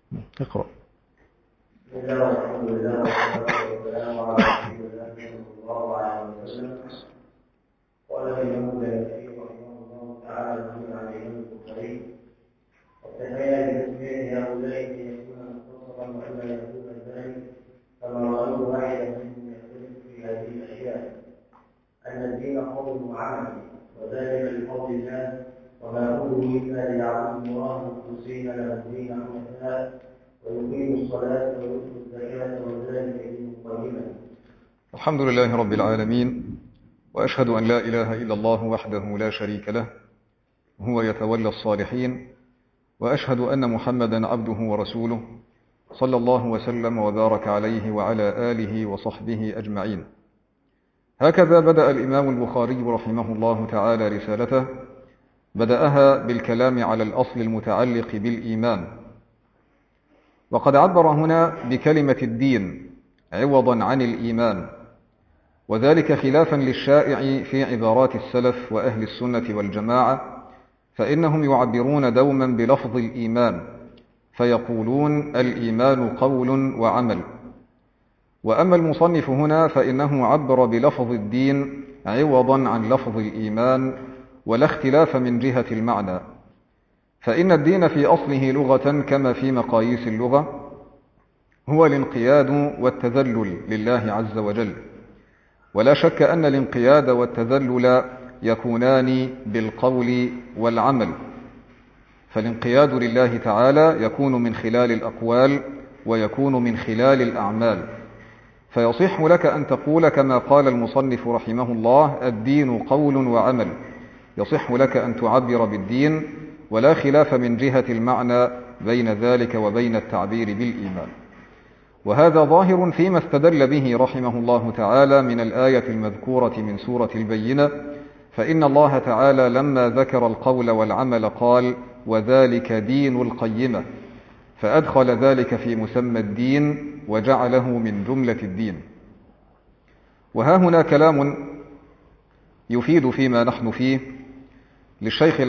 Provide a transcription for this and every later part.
اقرأ. بسم الله والحمد لله والصلاة والسلام على رسول الله صلى الله عليه وسلم. قال الإمام البيهقي رحمه الله تعالى ومن عليه البخاري: وانتهينا بتسمية هؤلاء أن يكون مختصرا وألا يكون ذلك كما رأوا واحدا منهم يختلف في هذه الأشياء، أن الدين قول وعمل، وذلك لفضل الله، وما أمروا إلا ليعبدوا الله مخلصين له الدين حنفاء ويقيموا الصلاة ويؤتوا الزكاة وذلك دين قيما. الحمد لله رب العالمين، وأشهد أن لا إله إلا الله وحده لا شريك له، هو يتولى الصالحين، وأشهد أن محمدا عبده ورسوله، صلى الله وسلم وبارك عليه وعلى آله وصحبه أجمعين. هكذا بدأ الإمام البخاري رحمه الله تعالى رسالته، بدأها بالكلام على الأصل المتعلق بالإيمان، وقد عبر هنا بكلمة الدين عوضا عن الإيمان، وذلك خلافا للشائع في عبارات السلف وأهل السنة والجماعة، فإنهم يعبرون دوما بلفظ الإيمان، فيقولون الإيمان قول وعمل. وأما المصنف هنا فإنه عبر بلفظ الدين عوضا عن لفظ الإيمان، ولا اختلاف من جهة المعنى، فإن الدين في أصله لغة كما في مقاييس اللغة هو الانقياد والتذلل لله عز وجل، ولا شك أن الانقياد والتذلل يكونان بالقول والعمل، فالانقياد لله تعالى يكون من خلال الأقوال ويكون من خلال الأعمال، فيصح لك أن تقول كما قال المصنف رحمه الله الدين قول وعمل، يصح لك أن تعبر بالدين، ولا خلاف من جهة المعنى بين ذلك وبين التعبير بالإيمان. وهذا ظاهر فيما استدل به رحمه الله تعالى من الآية المذكورة من سورة البينة، فإن الله تعالى لما ذكر القول والعمل قال وذلك دين القيمة، فأدخل ذلك في مسمى الدين وجعله من جملة الدين. وها هنا كلام يفيد فيما نحن فيه للشيخ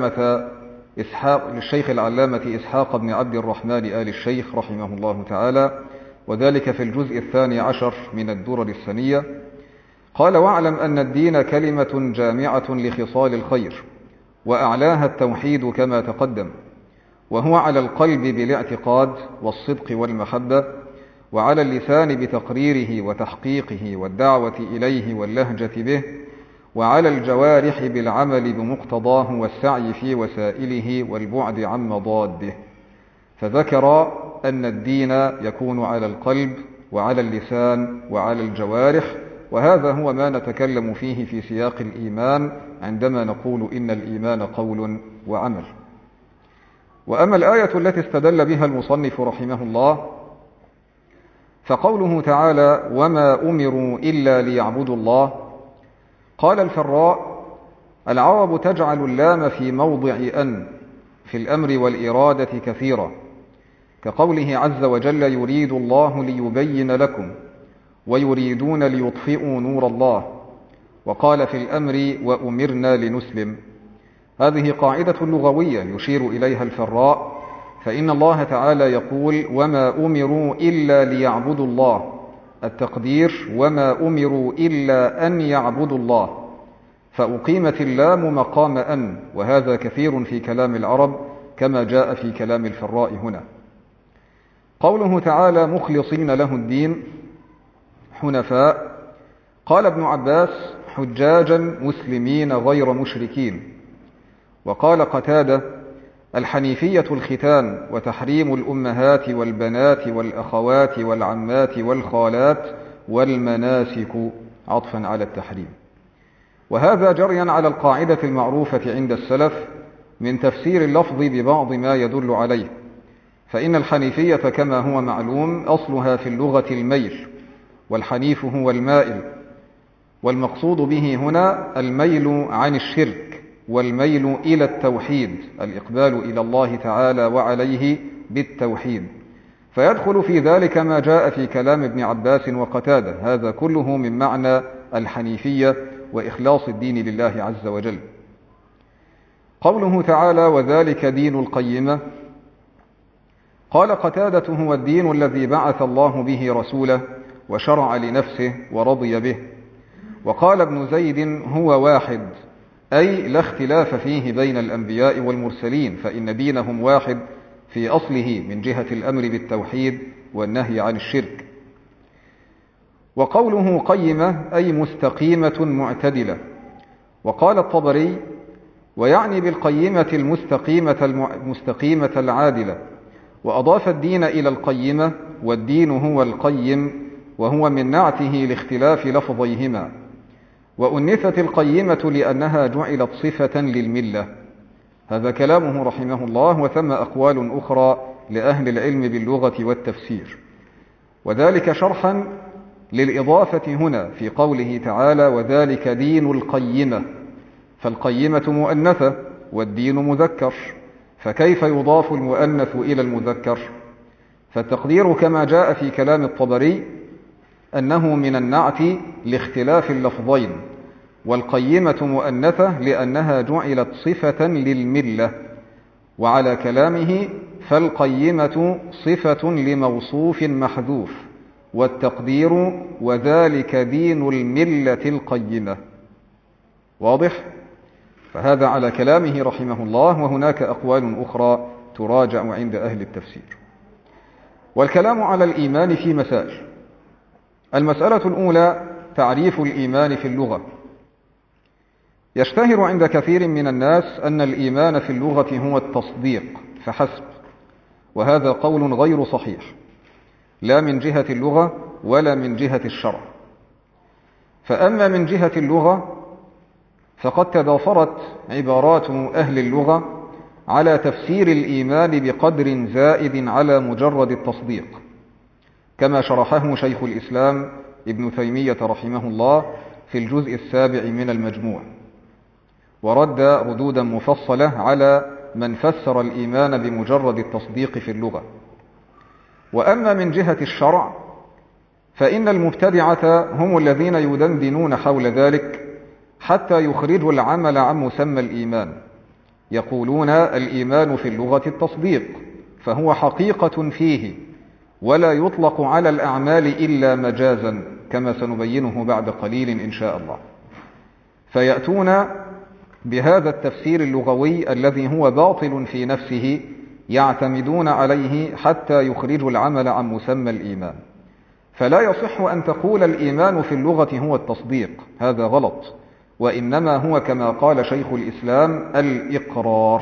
العلامة إسحاق بن عبد الرحمن آل الشيخ رحمه الله تعالى، وذلك في الجزء 12 من الدرر السنية. قال: واعلم أن الدين كلمة جامعة لخصال الخير، وأعلاها التوحيد كما تقدم، وهو على القلب بالاعتقاد والصدق والمحبة، وعلى اللسان بتقريره وتحقيقه والدعوة إليه واللهجة به، وعلى الجوارح بالعمل بمقتضاه والسعي في وسائله والبعد عن مضاده. فذكر أن الدين يكون على القلب وعلى اللسان وعلى الجوارح، وهذا هو ما نتكلم فيه في سياق الإيمان عندما نقول إن الإيمان قول وعمل. وأما الآية التي استدل بها المصنف رحمه الله فقوله تعالى وما أمروا إلا ليعبدوا الله، قال الفراء: العرب تجعل اللام في موضع أن في الأمر والإرادة كثيرا، كقوله عز وجل يريد الله ليبين لكم ويريدون ليطفئوا نور الله، وقال في الأمر وأمرنا لنسلم. هذه قاعدة لغوية يشير إليها الفراء، فإن الله تعالى يقول وما أمروا إلا ليعبدوا الله، التقدير وما أمروا إلا أن يعبدوا الله، فأقيمت اللام مقام أن، وهذا كثير في كلام العرب كما جاء في كلام الفراء هنا. قوله تعالى مخلصين له الدين حنفاء، قال ابن عباس حجاجا مسلمين غير مشركين. وقال قتادة الحنيفية الختان وتحريم الأمهات والبنات والأخوات والعمات والخالات والمناسك، عطفا على التحريم. وهذا جريا على القاعدة المعروفة عند السلف من تفسير اللفظ ببعض ما يدل عليه، فإن الحنيفية كما هو معلوم أصلها في اللغة الميل، والحنيف هو المائل، والمقصود به هنا الميل عن الشرك والميل إلى التوحيد، الإقبال إلى الله تعالى وعليه بالتوحيد، فيدخل في ذلك ما جاء في كلام ابن عباس وقتادة، هذا كله من معنى الحنيفية وإخلاص الدين لله عز وجل. قوله تعالى وذلك دين القيمة، قال قتادة: هو الدين الذي بعث الله به رسوله وشرع لنفسه ورضي به. وقال ابن زيد: هو واحد، أي لا اختلاف فيه بين الأنبياء والمرسلين، فإن دينهم واحد في أصله من جهة الأمر بالتوحيد والنهي عن الشرك. وقوله قيمة أي مستقيمة معتدلة. وقال الطبري: ويعني بالقيمة المستقيمة العادلة. وأضاف الدين إلى القيمة، والدين هو القيم، وهو من نعته لاختلاف لفظيهما. وأنثت القيمة لأنها جعلت صفة للملة. هذا كلامه رحمه الله. وثم أقوال أخرى لأهل العلم باللغة والتفسير، وذلك شرحا للإضافة هنا في قوله تعالى: وذلك دين القيمة، فالقيمة مؤنثة والدين مذكر، فكيف يضاف المؤنث إلى المذكر؟ فالتقدير كما جاء في كلام الطبري أنه من النعت لاختلاف اللفظين، والقيمة مؤنثة لأنها جعلت صفة للملة. وعلى كلامه فالقيمة صفة لموصوف محذوف، والتقدير: وذلك دين الملة القيمة. واضح؟ فهذا على كلامه رحمه الله، وهناك أقوال أخرى تراجع عند أهل التفسير. والكلام على الإيمان في مسائل. المسألة الأولى: تعريف الإيمان في اللغة. يشتهر عند كثير من الناس أن الإيمان في اللغة هو التصديق فحسب، وهذا قول غير صحيح، لا من جهة اللغة ولا من جهة الشرع. فأما من جهة اللغة فقد تضافرت عبارات أهل اللغة على تفسير الإيمان بقدر زائد على مجرد التصديق، كما شرحه شيخ الإسلام ابن تيمية رحمه الله في الجزء 7 من المجموع، ورد ردودا مفصلة على من فسر الإيمان بمجرد التصديق في اللغة. وأما من جهة الشرع فإن المبتدعة هم الذين يدندنون حول ذلك حتى يخرجوا العمل عن مسمى الإيمان. يقولون: الإيمان في اللغة التصديق، فهو حقيقة فيه، ولا يطلق على الأعمال إلا مجازا، كما سنبينه بعد قليل إن شاء الله. فيأتون بهذا التفسير اللغوي الذي هو باطل في نفسه، يعتمدون عليه حتى يخرجوا العمل عن مسمى الإيمان. فلا يصح أن تقول الإيمان في اللغة هو التصديق، هذا غلط، وإنما هو كما قال شيخ الإسلام الإقرار.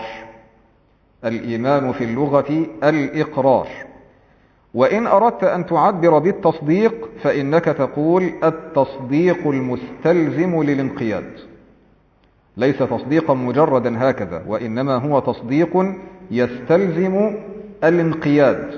الإيمان في اللغة الإقرار. وإن أردت أن تعبر بالتصديق فإنك تقول التصديق المستلزم للانقياد، ليس تصديقا مجردا هكذا، وإنما هو تصديق يستلزم الانقياد،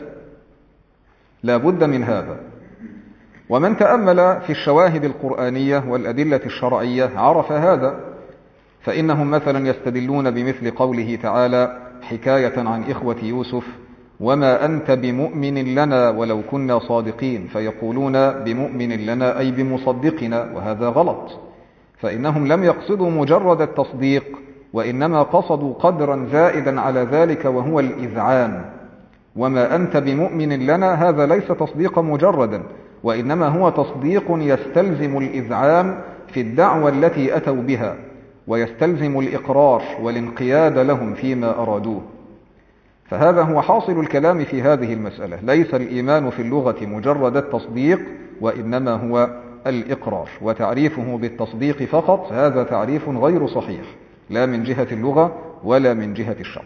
لا بد من هذا. ومن تأمل في الشواهد القرآنية والأدلة الشرعية عرف هذا، فإنهم مثلا يستدلون بمثل قوله تعالى حكاية عن إخوة يوسف: وما أنت بمؤمن لنا ولو كنا صادقين، فيقولون بمؤمن لنا أي بمصدقنا، وهذا غلط، فإنهم لم يقصدوا مجرد التصديق، وإنما قصدوا قدرا زائدا على ذلك وهو الإذعان. وما أنت بمؤمن لنا هذا ليس تصديقا مجردا، وإنما هو تصديق يستلزم الإذعان في الدعوة التي أتوا بها، ويستلزم الإقرار والانقياد لهم فيما أرادوه. فهذا هو حاصل الكلام في هذه المسألة، ليس الإيمان في اللغة مجرد التصديق، وإنما هو الإقرار. وتعريفه بالتصديق فقط هذا تعريف غير صحيح، لا من جهة اللغة ولا من جهة الشرع.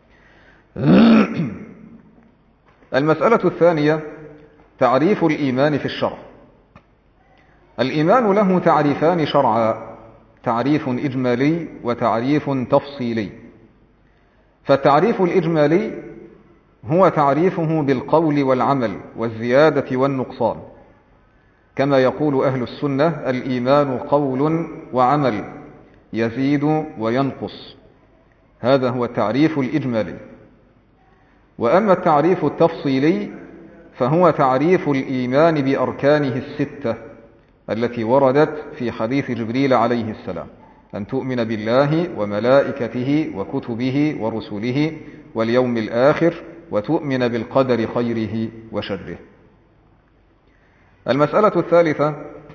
المسألة الثانية: تعريف الإيمان في الشرع. الإيمان له تعريفان شرعا: تعريف إجمالي وتعريف تفصيلي. فالتعريف الإجمالي هو تعريفه بالقول والعمل والزيادة والنقصان، كما يقول أهل السنة: الإيمان قول وعمل يزيد وينقص. هذا هو التعريف الإجمالي. وأما التعريف التفصيلي فهو تعريف الإيمان بأركانه الستة التي وردت في حديث جبريل عليه السلام: أن تؤمن بالله وملائكته وكتبه ورسله واليوم الآخر وتؤمن بالقدر خيره وشره. المسألة الثالثة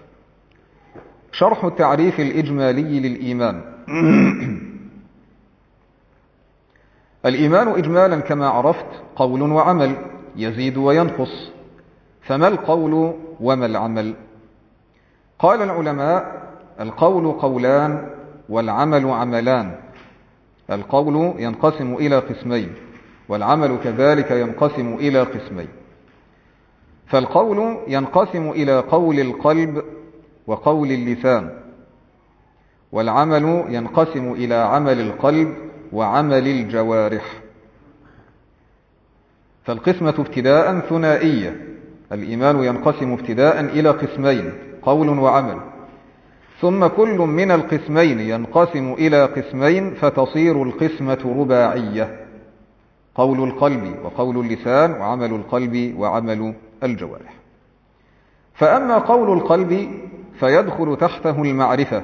شرح التعريف الإجمالي للإيمان. الإيمان إجمالا كما عرفت قول وعمل يزيد وينقص، فما القول وما العمل؟ قال العلماء: القول قولان والعمل عملان. القول ينقسم إلى قسمين، والعمل كذلك ينقسم إلى قسمين. فالقول ينقسم إلى قول القلب وقول اللسان، والعمل ينقسم إلى عمل القلب وعمل الجوارح. فالقسمة ابتداء ثنائية، الإيمان ينقسم ابتداء إلى قسمين، قول وعمل، ثم كل من القسمين ينقسم إلى قسمين فتصير القسمة رباعية: قول القلب وقول اللسان وعمل القلب وعمل الجوارح. فأما قول القلب فيدخل تحته المعرفة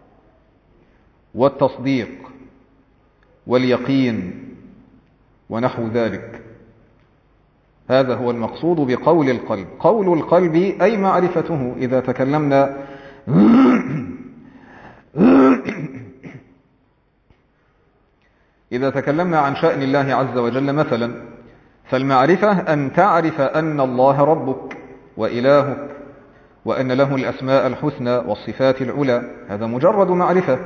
والتصديق واليقين ونحو ذلك. هذا هو المقصود بقول القلب. قول القلب أي معرفته. إذا تكلمنا عن شأن الله عز وجل مثلا، فالمعرفة أن تعرف أن الله ربك وإلهك، وأن له الأسماء الحسنى والصفات العلى، هذا مجرد معرفة.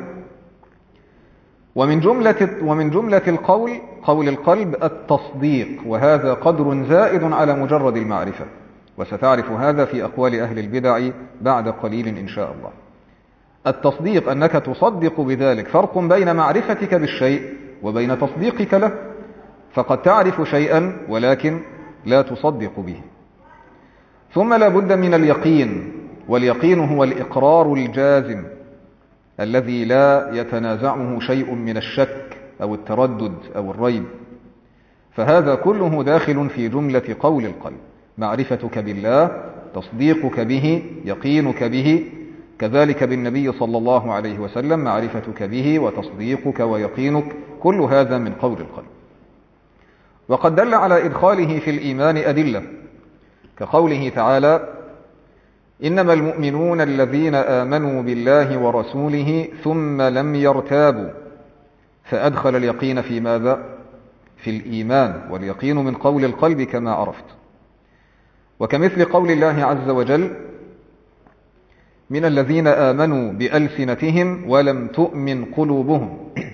ومن جملة القول قول القلب التصديق، وهذا قدر زائد على مجرد المعرفة، وستعرف هذا في أقوال أهل البدع بعد قليل إن شاء الله. التصديق أنك تصدق بذلك، فرق بين معرفتك بالشيء وبين تصديقك له، فقد تعرف شيئا ولكن لا تصدق به. ثم لا بد من اليقين، واليقين هو الإقرار الجازم الذي لا يتنازعه شيء من الشك أو التردد أو الريب، فهذا كله داخل في جملة قول القلب: معرفتك بالله، تصديقك به، يقينك به، كذلك بالنبي صلى الله عليه وسلم معرفتك به وتصديقك ويقينك، كل هذا من قول القلب. وقد دل على إدخاله في الإيمان أدلة، كقوله تعالى: إنما المؤمنون الذين آمنوا بالله ورسوله ثم لم يرتابوا، فأدخل اليقين في ماذا؟ في الإيمان، واليقين من قول القلب كما عرفت. وكمثل قول الله عز وجل: من الذين آمنوا بألسنتهم ولم تؤمن قلوبهم،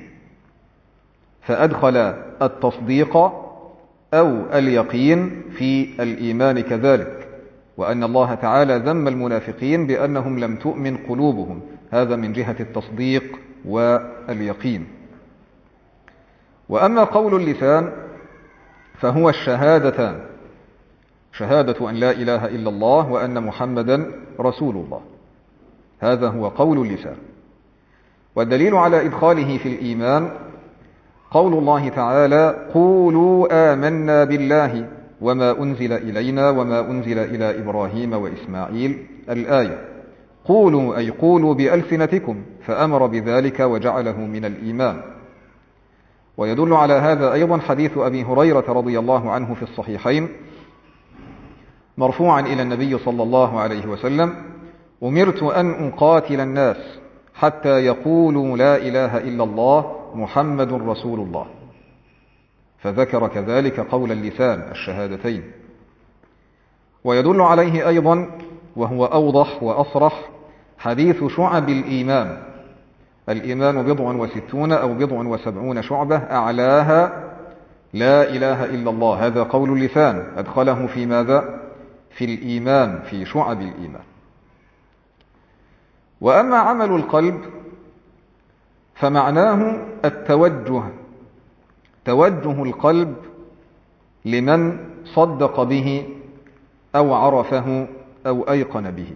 فأدخل التصديق أو اليقين في الإيمان كذلك، وأن الله تعالى ذم المنافقين بأنهم لم تؤمن قلوبهم، هذا من جهة التصديق واليقين. وأما قول اللسان فهو الشهادتان: شهادة أن لا إله إلا الله وأن محمدا رسول الله، هذا هو قول اللسان. والدليل على إدخاله في الإيمان قول الله تعالى: قولوا آمنا بالله وما أنزل إلينا وما أنزل إلى إبراهيم وإسماعيل، الآية. قولوا أي قولوا بألسنتكم، فأمر بذلك وجعله من الإيمان. ويدل على هذا أيضا حديث أبي هريرة رضي الله عنه في الصحيحين مرفوعا إلى النبي صلى الله عليه وسلم: أمرت أن أقاتل الناس حتى يقولوا لا إله إلا الله محمد رسول الله، فذكر كذلك قول اللسان الشهادتين. ويدل عليه أيضا وهو أوضح وأصرح حديث شعب الإيمان: الإيمان 67 أو 70 شعبة، أعلاها لا إله إلا الله، هذا قول اللسان، أدخله في ماذا؟ في الإيمان، في شعب الإيمان. وأما عمل القلب فمعناه التوجه، توجه القلب لمن صدق به أو عرفه أو أيقن به.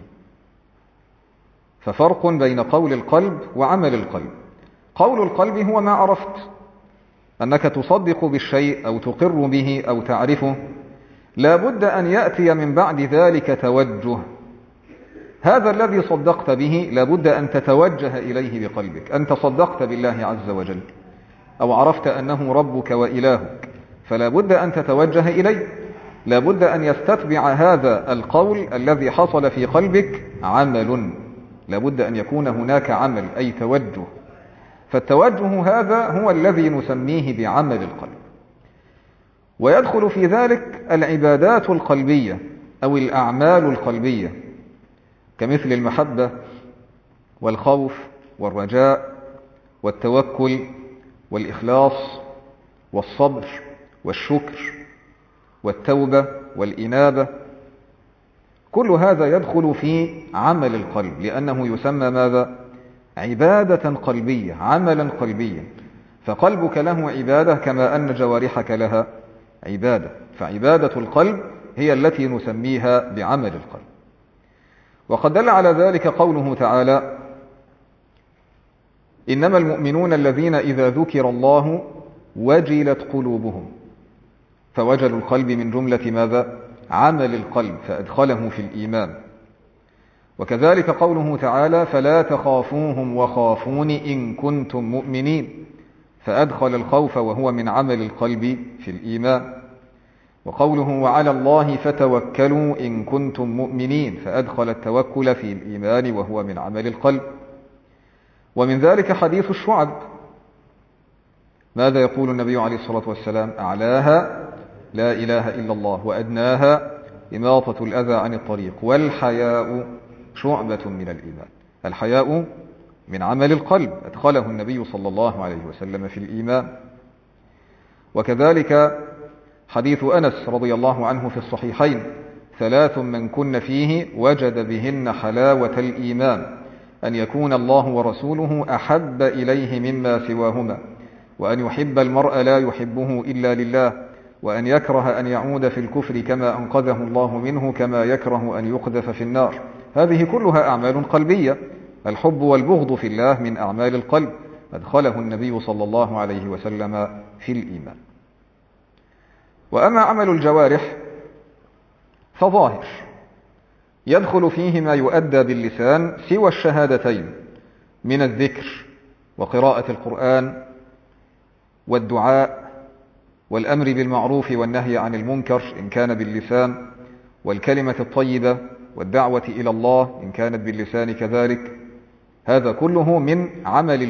ففرق بين قول القلب وعمل القلب. قول القلب هو ما عرفت، أنك تصدق بالشيء أو تقر به أو تعرفه، لا بد أن يأتي من بعد ذلك توجه. هذا الذي صدقت به لا بد أن تتوجه إليه بقلبك. أنت صدقت بالله عز وجل أو عرفت أنه ربك وإلهك، فلا بد أن تتوجه إليه، لا بد أن يستتبع هذا القول الذي حصل في قلبك عمل، لا بد أن يكون هناك عمل أي توجه. فالتوجه هذا هو الذي نسميه بعمل القلب. ويدخل في ذلك العبادات القلبية أو الأعمال القلبية كمثل المحبة والخوف والرجاء والتوكل والإخلاص والصبر والشكر والتوبة والإنابة. كل هذا يدخل في عمل القلب، لأنه يسمى ماذا؟ عبادة قلبية، عملا قلبيا. فقلبك له عبادة كما أن جوارحك لها عبادة، فعبادة القلب هي التي نسميها بعمل القلب. وقد دل على ذلك قوله تعالى: إنما المؤمنون الذين إذا ذكر الله وجلت قلوبهم. فوجل القلب من جملة ماذا؟ عمل القلب، فأدخله في الإيمان. وكذلك قوله تعالى: فلا تخافوهم وخافون إن كنتم مؤمنين، فأدخل الخوف وهو من عمل القلب في الإيمان. وقوله: وعلى الله فتوكلوا إن كنتم مؤمنين، فأدخل التوكل في الإيمان وهو من عمل القلب. ومن ذلك حديث الشعب، ماذا يقول النبي عليه الصلاة والسلام؟ أعلاها لا إله إلا الله، وأدناها إماطة الأذى عن الطريق، والحياء شعبة من الإيمان. الحياء من عمل القلب، أدخله النبي صلى الله عليه وسلم في الإيمان. وكذلك حديث أنس رضي الله عنه في الصحيحين: 3 من كن فيه وجد بهن حلاوة الإيمان: أن يكون الله ورسوله أحب إليه مما سواهما، وأن يحب المرء لا يحبه إلا لله، وأن يكره أن يعود في الكفر كما أنقذه الله منه، كما يكره أن يقذف في النار. هذه كلها أعمال قلبية. الحب والبغض في الله من أعمال القلب، أدخله النبي صلى الله عليه وسلم في الإيمان. وأما عمل الجوارح فظاهر، يدخل فيه ما يؤدى باللسان سوى الشهادتين من الذكر وقراءة القرآن والدعاء والأمر بالمعروف والنهي عن المنكر إن كان باللسان، والكلمة الطيبة والدعوة إلى الله إن كانت باللسان كذلك. هذا كله من عمل